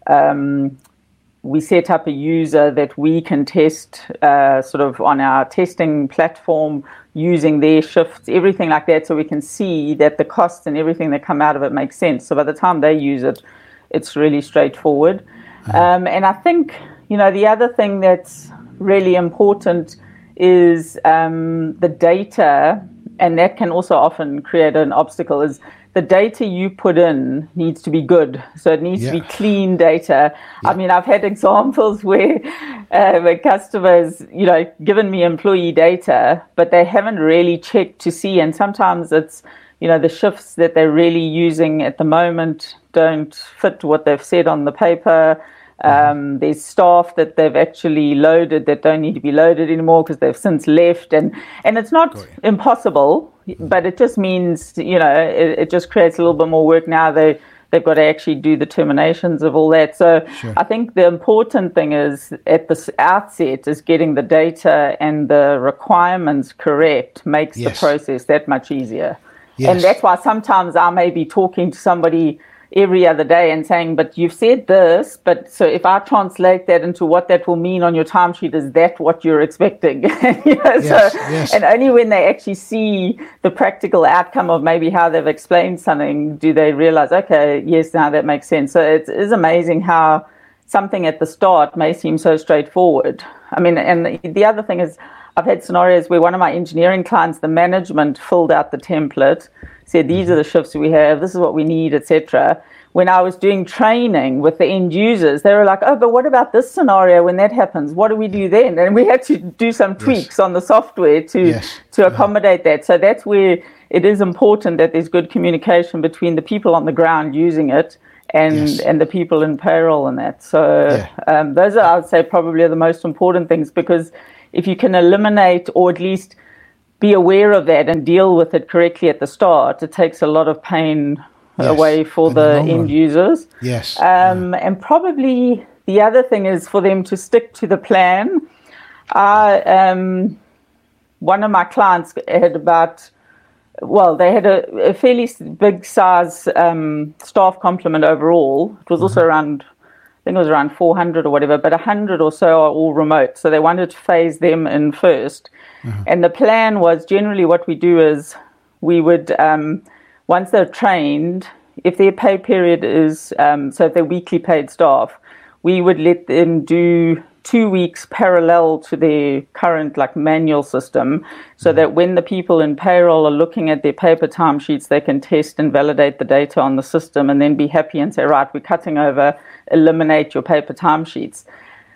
um, we set up a user that we can test uh, sort of on our testing platform using their shifts, everything like that, so we can see that the costs and everything that come out of it makes sense. So by the time they use it, it's really straightforward. Mm-hmm. Um, and I think, you know, the other thing that's really important is um, the data, and that can also often create an obstacle, is the data you put in needs to be good. So it needs yeah. to be clean data. Yeah. I mean, I've had examples where, uh, where customers, you know, given me employee data, but they haven't really checked to see. And sometimes it's, you know, the shifts that they're really using at the moment don't fit what they've said on the paper. Um, there's staff that they've actually loaded that don't need to be loaded anymore because they've since left. And, and it's not impossible, but it just means, you know, it, it just creates a little bit more work now. They, they've got to actually do the terminations of all that. So sure. I think the important thing is at the outset is getting the data and the requirements correct makes yes. the process that much easier. Yes. And that's why sometimes I may be talking to somebody every other day and saying, but you've said this, but so if I translate that into what that will mean on your timesheet, is that what you're expecting? you know, yes, so, yes. And only when they actually see the practical outcome of maybe how they've explained something, do they realize, okay, yes, now that makes sense. So it is amazing how something at the start may seem so straightforward. I mean, and the other thing is, I've had scenarios where one of my engineering clients, the management filled out the template, said, these are the shifts we have, this is what we need, et cetera. when I was doing training with the end users, they were like, oh, but what about this scenario when that happens? What do we do then? And we had to do some tweaks yes. on the software to, yes. to accommodate yeah. that. So that's where it is important that there's good communication between the people on the ground using it and, yes. and the people in payroll and that. So yeah. um, those are, I would say, probably the most important things, because if you can eliminate or at least be aware of that and deal with it correctly at the start, it takes a lot of pain yes, away for the, the end users. Yes. Um, yeah. And probably the other thing is for them to stick to the plan. I, um, one of my clients had about, well, they had a, a fairly big size um, staff complement overall. It was mm-hmm. also around, I think it was around four hundred or whatever, but one hundred or so are all remote. So they wanted to phase them in first. Mm-hmm. And the plan was, generally what we do is we would, um, once they're trained, if their pay period is, um, so if they're weekly paid staff, we would let them do two weeks parallel to their current like manual system, so mm-hmm. that when the people in payroll are looking at their paper timesheets, they can test and validate the data on the system and then be happy and say, right, we're cutting over, eliminate your paper timesheets.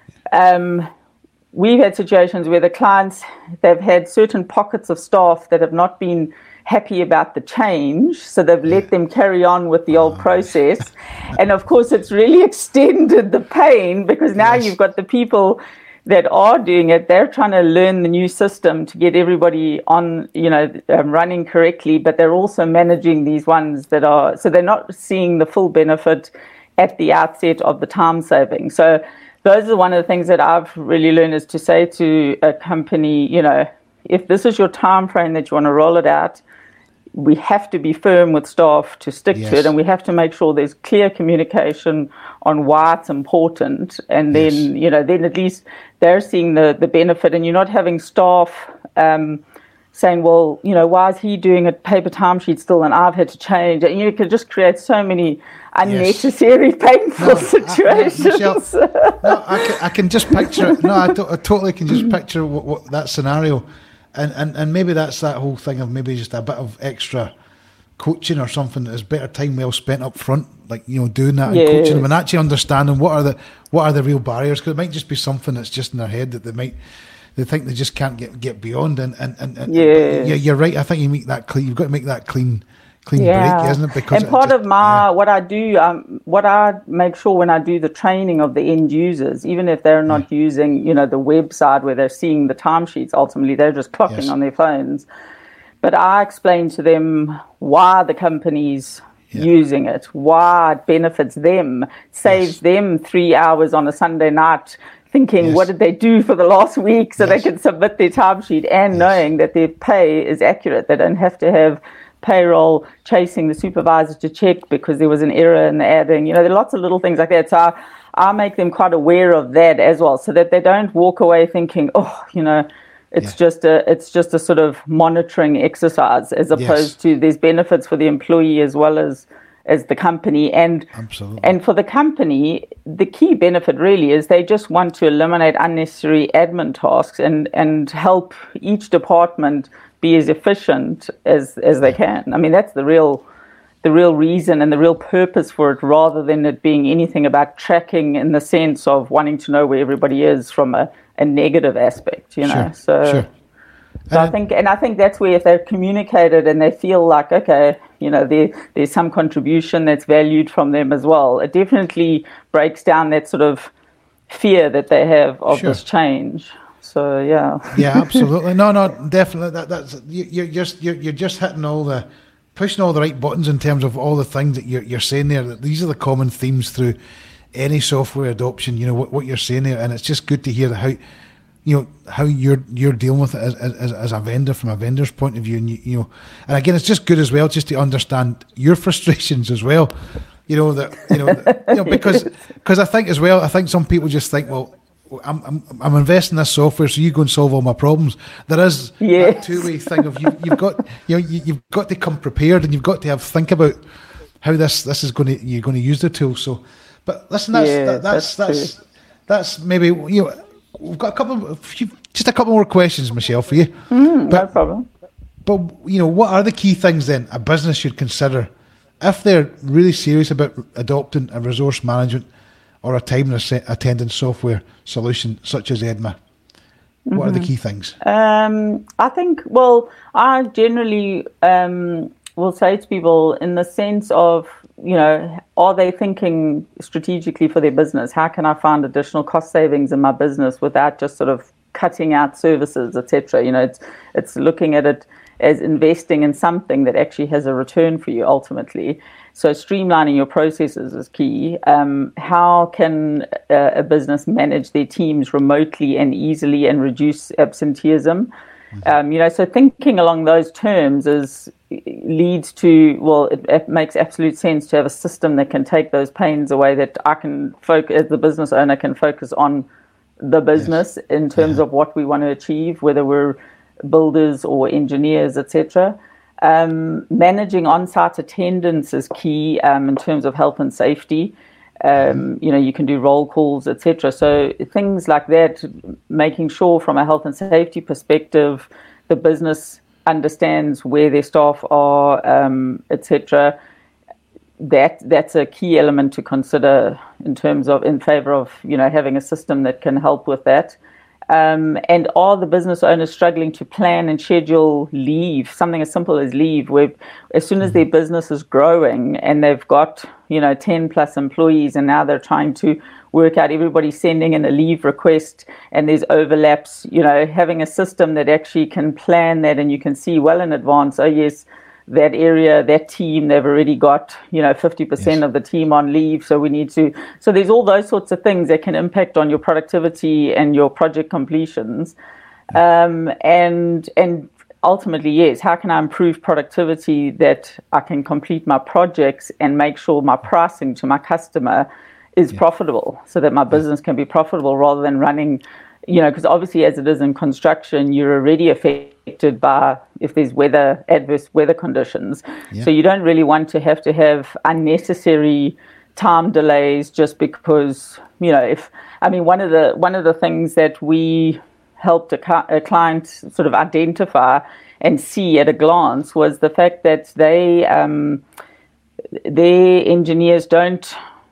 Um, we've had situations where the clients, they've had certain pockets of staff that have not been happy about the change, so they've let them carry on with the old oh, process. Yes. And of course, it's really extended the pain, because now yes. you've got the people that are doing it, they're trying to learn the new system to get everybody on, you know, um, running correctly, but they're also managing these ones that are, so they're not seeing the full benefit at the outset of the time saving. So those are one of the things that I've really learned, is to say to a company, you know, if this is your time frame that you want to roll it out, we have to be firm with staff to stick yes. to it, and we have to make sure there's clear communication on why it's important, and then yes. you know then at least they're seeing the, the benefit, and you're not having staff um, saying, well, you know, why is he doing a paper timesheet still and I've had to change it? And you could just create so many unnecessary yes. painful no, situations. I, no, Michelle, no, I can, I can just picture it. No, I, to, I totally can just picture what, what that scenario. And, and and maybe that's that whole thing of maybe just a bit of extra coaching or something that is better time well spent up front, like, you know, doing that yes. and coaching them and actually understanding what are the what are the real barriers, because it might just be something that's just in their head that they might they think they just can't get, get beyond. And and, and, and yes. yeah, you're right. I think you make that clean. You've got to make that clean. Clean yeah. break, isn't it? Because and part just, of my yeah. what I do, um, what I make sure when I do the training of the end users, even if they're not yeah. using, you know, the website where they're seeing the timesheets, ultimately they're just clocking yes. on their phones. But I explain to them why the company's yeah. using it, why it benefits them, saves yes. them three hours on a Sunday night, thinking, yes. what did they do for the last week, so yes. they can submit their timesheet, and yes. knowing that their pay is accurate. They don't have to have payroll chasing the supervisor to check because there was an error in the adding. You know, there are lots of little things like that. So I, I make them quite aware of that as well, so that they don't walk away thinking, oh, you know, it's yeah. just a it's just a sort of monitoring exercise, as opposed yes. to there's benefits for the employee as well as as the company. And Absolutely. and for the company, the key benefit really is they just want to eliminate unnecessary admin tasks and and help each department be as efficient as as they can. I mean, that's the real the real reason and the real purpose for it, rather than it being anything about tracking in the sense of wanting to know where everybody is from a, a negative aspect, you know. Sure, so sure. so I think and I think that's where, if they're communicated and they feel like, okay, you know, there there's some contribution that's valued from them as well, it definitely breaks down that sort of fear that they have of sure. this change. So yeah, yeah, absolutely. No, no, definitely. That that's you, you're just you're, you're just hitting all the pushing all the right buttons in terms of all the things that you're you're saying there. That these are the common themes through any software adoption. You know what what you're saying there, and it's just good to hear how you know how you're you're dealing with it as as, as a vendor, from a vendor's point of view. And you, you know, and again, it's just good as well just to understand your frustrations as well. You know that you know that, you know because because I think as well, I think some people just think, well, I'm, I'm I'm investing in this software, so you go and solve all my problems. There is yes. that two-way thing of you, you've got you know you, you've got to come prepared, and you've got to have think about how this this is going to you're going to use the tool. So, but listen, that's yeah, that, that's that's that's, that's maybe you know we've got a couple of a few, just a couple more questions, Michelle, for you. Mm, but, no problem. But you know, what are the key things then a business should consider if they're really serious about adopting a resource management or a time attendance software solution such as Edma, what mm-hmm. are the key things? Um, I think, well, I generally um, will say to people in the sense of, you know, are they thinking strategically for their business? How can I find additional cost savings in my business without just sort of cutting out services, et cetera? You know, it's it's looking at it as investing in something that actually has a return for you ultimately. So streamlining your processes is key. Um, how can uh, a business manage their teams remotely and easily and reduce absenteeism? Mm-hmm. Um, you know, so thinking along those terms is leads to, well, it, it makes absolute sense to have a system that can take those pains away, that I can focus, as the business owner, can focus on the business yes. in terms yeah. of what we want to achieve, whether we're builders or engineers, et cetera. Um, managing on-site attendance is key um, in terms of health and safety. Um, you know, you can do roll calls, et cetera. So things like that, making sure from a health and safety perspective, the business understands where their staff are, um, et cetera. That that's a key element to consider in terms of in favor of, you know, having a system that can help with that. Um, and are the business owners struggling to plan and schedule leave, something as simple as leave, where as soon as their business is growing and they've got, you know, ten plus employees, and now they're trying to work out everybody sending in a leave request and there's overlaps, you know, having a system that actually can plan that and you can see well in advance, oh yes, that area, that team, they've already got, you know, fifty percent yes. of the team on leave. So we need to, so there's all those sorts of things that can impact on your productivity and your project completions. Um, and, and ultimately, yes, how can I improve productivity that I can complete my projects and make sure my pricing to my customer is yeah. profitable, so that my business can be profitable rather than running, you know, because obviously as it is in construction, you're already affected by if there's weather, adverse weather conditions. Yeah. So you don't really want to have to have unnecessary time delays just because, you know, if, I mean, one of the, one of the things that we helped a, a client sort of identify and see at a glance was the fact that they, um, their engineers don't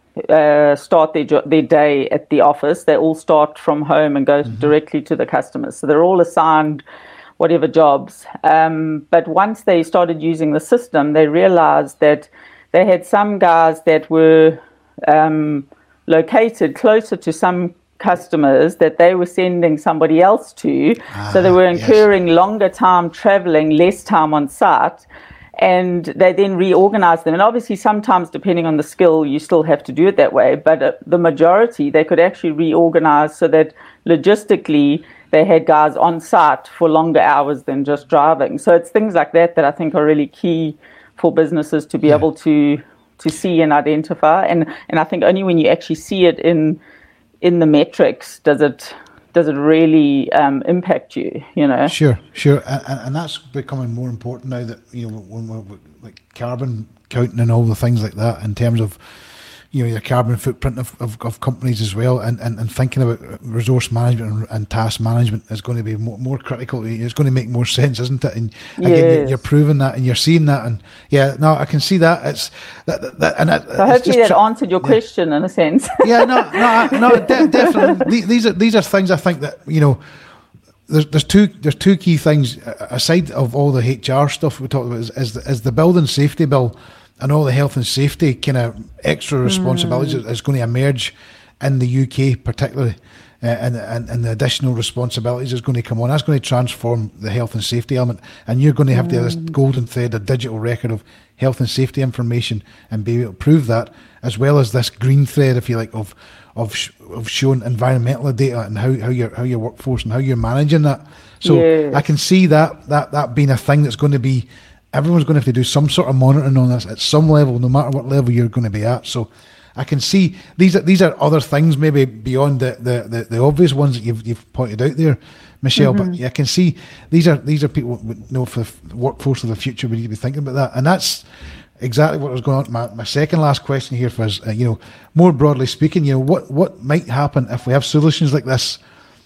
Uh, start their jo- their day at the office. They all start from home and go mm-hmm. directly to the customers. So they're all assigned whatever jobs. Um, but once they started using the system, they realized that they had some guys that were um, located closer to some customers that they were sending somebody else to. Ah, so they were incurring yes. longer time traveling, less time on site. And they then reorganize them. And obviously, sometimes, depending on the skill, you still have to do it that way. But uh, the majority, they could actually reorganize so that logistically, they had guys on site for longer hours than just driving. So it's things like that that I think are really key for businesses to be yeah. able to to see and identify. And and I think only when you actually see it in in the metrics does it does it really um, impact you, you know? Sure, sure. And, and that's becoming more important now that, you know, when we're like carbon counting and all the things like that in terms of, you know, your carbon footprint of, of, of companies as well, and, and, and thinking about resource management and, and task management is going to be more, more critical. It's going to make more sense, isn't it? And again, yes. you're, you're proving that and you're seeing that, and yeah, no, I can see that. It's that, that, that and it, so hopefully that tra- answered your yeah. question in a sense. Yeah, no, no, no, de- definitely. These are these are things I think that, you know, there's there's two there's two key things aside of all the H R stuff we talked about is is the, is the building safety bill. And all the health and safety kind of extra responsibilities mm. is going to emerge in the U K particularly, uh, and, and and the additional responsibilities is going to come on. That's going to transform the health and safety element, and you're going to have mm. this golden thread, a digital record of health and safety information, and be able to prove that, as well as this green thread, if you like, of of sh- of showing environmental data and how, how your how your workforce and how you're managing that. So yes. I can see that that that being a thing that's going to be. Everyone's going to have to do some sort of monitoring on this at some level, no matter what level you're going to be at. So I can see these are these are other things maybe beyond the, the, the, the obvious ones that you've you've pointed out there, Michelle. Mm-hmm. But I can see these are these are people who know for the workforce of the future. We need to be thinking about that, and that's exactly what was going on. My, my second last question here was, uh, you know, more broadly speaking, you know, what what might happen if we have solutions like this,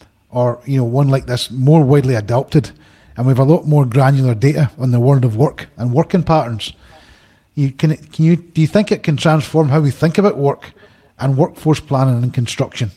or you know, one like this more widely adopted. And we have a lot more granular data on the world of work and working patterns. You can, can you, do you think it can transform how we think about work and workforce planning and construction?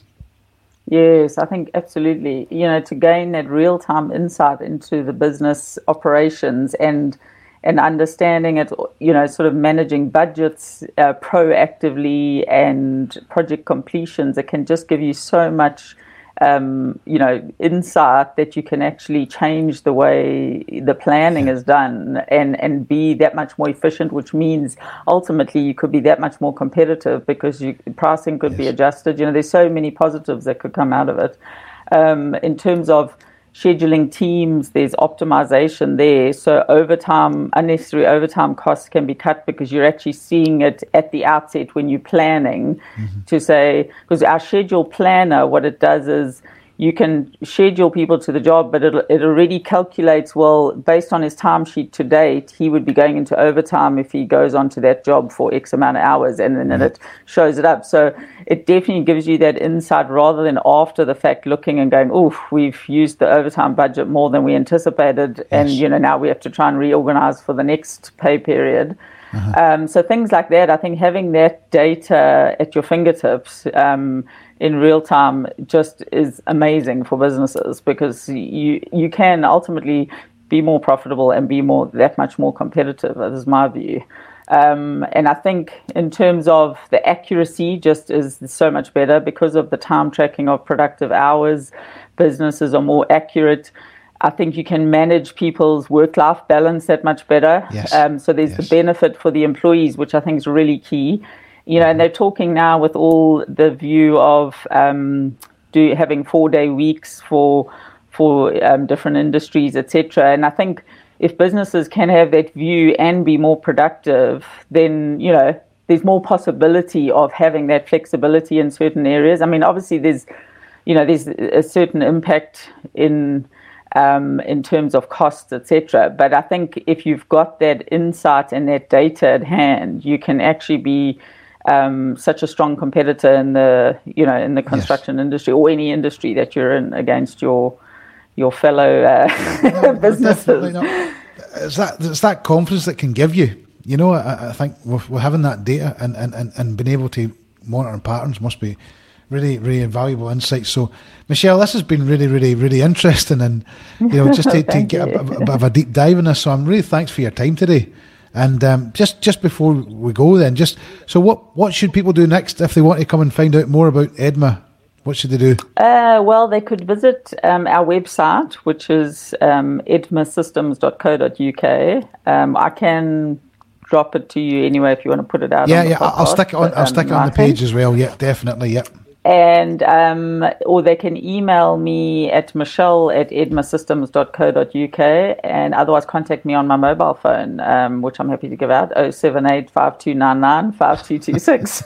Yes, I think absolutely. You know, to gain that real-time insight into the business operations and and understanding it, you know, sort of managing budgets uh, proactively and project completions, it can just give you so much, um, you know, insight that you can actually change the way the planning is done and, and be that much more efficient, which means ultimately you could be that much more competitive because you, pricing could yes. be adjusted. You know, there's so many positives that could come out of it. Um, in terms of scheduling teams, there's optimization there. So overtime, unnecessary overtime costs can be cut because you're actually seeing it at the outset when you're planning mm-hmm. to say, because our schedule planner, what it does is you can schedule people to the job, but it, it already calculates, well, based on his timesheet to date, he would be going into overtime if he goes onto that job for X amount of hours, and then mm-hmm. it shows it up. So it definitely gives you that insight rather than after the fact looking and going, oh, we've used the overtime budget more than we anticipated, yes. and you know now we have to try and reorganize for the next pay period. Uh-huh. Um, so things like that, I think having that data at your fingertips um, in real time just is amazing for businesses because you you can ultimately be more profitable and be more that much more competitive. That is my view. Um, and I think in terms of the accuracy just is so much better because of the time tracking of productive hours. Businesses are more accurate. I think you can manage people's work-life balance that much better. Yes. Um, so there's yes. the benefit for the employees, which I think is really key. You know, and they're talking now with all the view of um, do having four-day weeks for for um, different industries, et cetera. And I think if businesses can have that view and be more productive, then you know there's more possibility of having that flexibility in certain areas. I mean, obviously there's you know there's a certain impact in. Um, in terms of costs, et cetera. But I think if you've got that insight and that data at hand, you can actually be um, such a strong competitor in the, you know, in the construction yes. industry or any industry that you're in against your your fellow uh, no, businesses. It's that it's that confidence that can give you. You know, I, I think we're, we're having that data and, and, and, and being able to monitor patterns must be really, really invaluable insights. So, Michelle, this has been really, really, really interesting, and you know, just to, to get a, a, a bit of a deep dive in this. So, I'm really thanks for your time today. And um, just just before we go, then, just so what what should people do next if they want to come and find out more about Edma? What should they do? Uh, well, they could visit um, our website, which is um, edma systems dot co dot U K. Um, I can drop it to you anyway if you want to put it out. Yeah, on the yeah, podcast, I'll stick it on. but, I'll stick um, it on the page as well. Yeah, definitely. Yeah. And um, or they can email me at michelle at edma systems dot co dot U K, and otherwise contact me on my mobile phone, um, which I'm happy to give out, oh seven eight, five two nine nine, five two two six.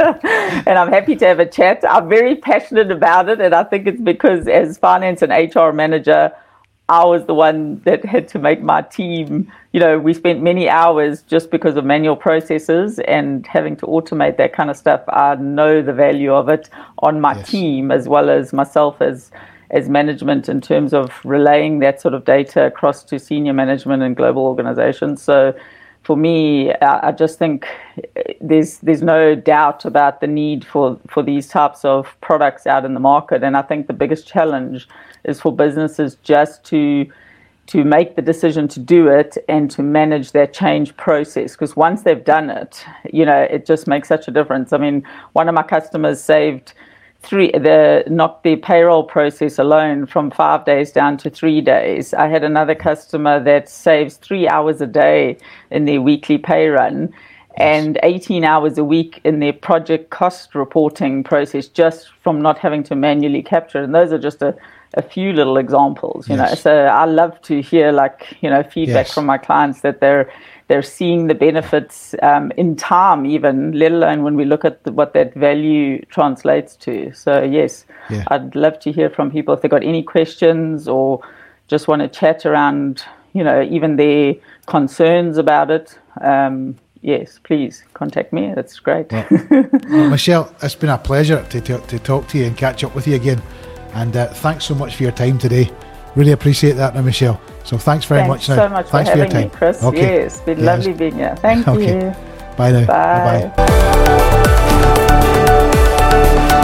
And I'm happy to have a chat. I'm very passionate about it, and I think it's because as finance and H R manager, I was the one that had to make my team, you know, we spent many hours just because of manual processes and having to automate that kind of stuff. I know the value of it on my yes. team as well as myself as as management in terms of relaying that sort of data across to senior management and global organizations. So for me, I just think there's there's no doubt about the need for, for these types of products out in the market. And I think the biggest challenge is for businesses just to to make the decision to do it and to manage that change process. Because once they've done it, you know, it just makes such a difference. I mean, one of my customers saved three, the knocked their payroll process alone from five days down to three days. I had another customer that saves three hours a day in their weekly pay run and eighteen hours a week in their project cost reporting process just from not having to manually capture it. And those are just a a few little examples, you yes. know. So I love to hear, like, you know, feedback yes. from my clients that they're they're seeing the benefits um, in time, even, let alone when we look at the, what that value translates to. So yes, yeah. I'd love to hear from people if they've got any questions or just want to chat around, you know, even their concerns about it. Um, yes, please contact me. That's great. Well, well, Michelle, it's been a pleasure to, to to talk to you and catch up with you again. And uh, thanks so much for your time today. Really appreciate that now, Michelle. So thanks very Thanks much now. so much Thanks for for, having your time. me, Chris. Okay. Yes, it's been Yes. lovely being here. Thank Okay. you. Bye now. Bye. Bye-bye.